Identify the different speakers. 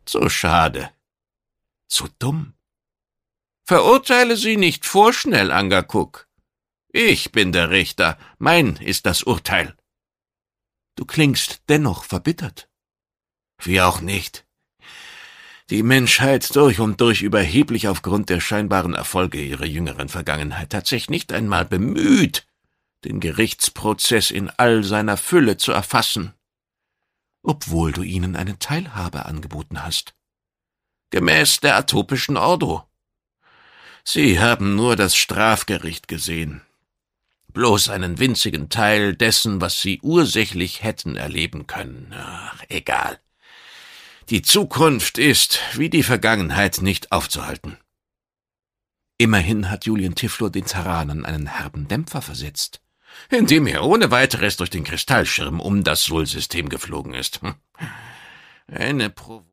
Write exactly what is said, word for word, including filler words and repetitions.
Speaker 1: Zu schade. Zu dumm. Verurteile sie nicht vorschnell, Angakuk. Ich bin der Richter, mein ist das Urteil. Du klingst dennoch verbittert. Wie auch nicht. Die Menschheit durch und durch überheblich aufgrund der scheinbaren Erfolge ihrer jüngeren Vergangenheit hat sich nicht einmal bemüht, den Gerichtsprozess in all seiner Fülle zu erfassen, obwohl du ihnen eine Teilhabe angeboten hast. Gemäß der atopischen Ordo. Sie haben nur das Strafgericht gesehen, bloß einen winzigen Teil dessen, was sie ursächlich hätten erleben können. Ach, egal. Die Zukunft ist, wie die Vergangenheit, nicht aufzuhalten. Immerhin hat Julien Tiflur den Terranern einen herben Dämpfer versetzt, indem er ohne weiteres durch den Kristallschirm um das Sol-System geflogen ist. Eine Pro